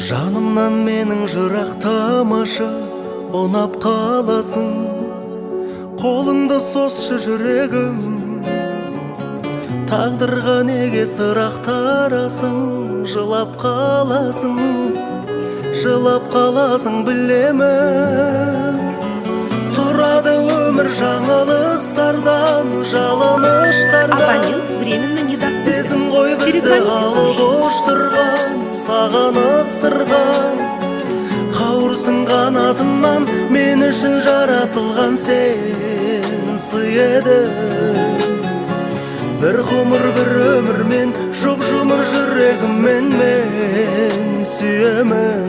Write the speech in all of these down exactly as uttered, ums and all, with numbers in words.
Жанымнан менің жырақтамашы, ұнап қаласың. Қолыңды сосшы жүрегім, тағдырға неге сырақтарасың? Жылап қаласың, жылап қаласың білемін. Тұрады өмір жаңалыстардан, жалыныштардан. Сезім ғой бізді алып ұштырған, саған ыстырған. Қауырсың қанатымнан, мен үшін жаратылған сен сый едің. Bir ғұмыр бір өмірмен, жұп-жұмыр жүрегіммен мен сүйемін.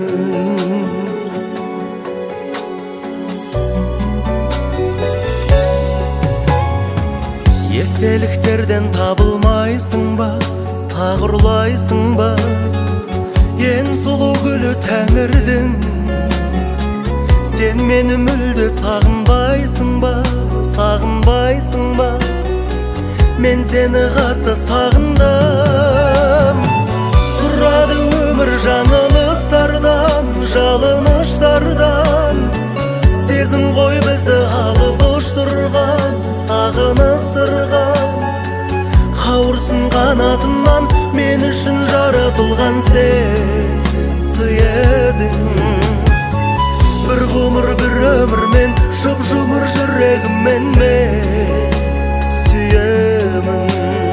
Естеліктерден табылмайсың ба, тағырлайсың ба? Ең сұлу гүлі тәңірдің. Сен мені мүлде сағынбайсың ба, сағынбайсың ба? Мен сені қатты сағындым. Тұрады өмір жаңалыстардан, жалыныштардан. Сезім ғой бізді алып ұштырған, сағын ыстырған. Қауырсын қанатымнан, мен үшін жаратылған сен сый едің. Bir ғұмыр бір өмірмен, жұп-жұмыр жүрегіммен мен сүйемін.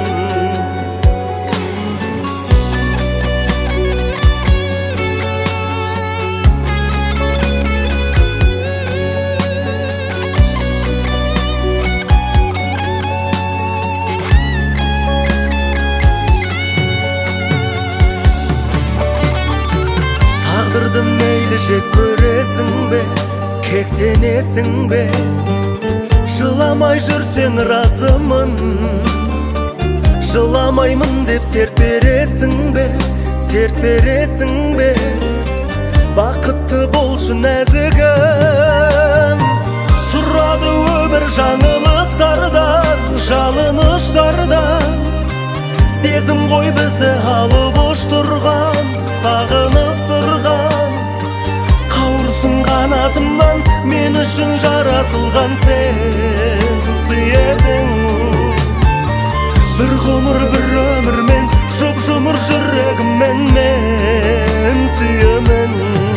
Тағдырды мейлі жек көресің бе, кектенесің бе? Жыламай жүрсең разымын, жыламаймын деп серт бересің бе, серт бересің бе? Бақытты болшы нәзігім. Тұрады өмір жаңылыстардан, жалыныштардан. Сезім ғой бізді алып ұштырған, сағын ыстырған. Қауырсын қанатымнан, мен үшін жаратылған сен сый едің. Bir ғұмыр бір өмірмен, жұп-жұмыр жүрегіммен мен сүйемін.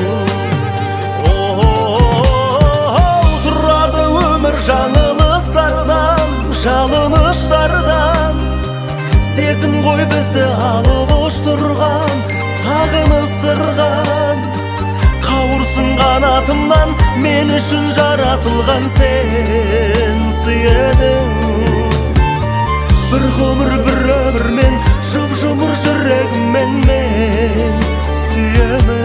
Тұрады өмір жаңылыстардан, жалыныштардан. Сезім ғой бізді алып ұштырған, сағын ыстырған. Қауырсын қанатымнан, мен үшін жаратылған сен сый едің. Bir ғұмыр бір өмірмен, жұп-жұмыр жүрегіммен мен сүйемін.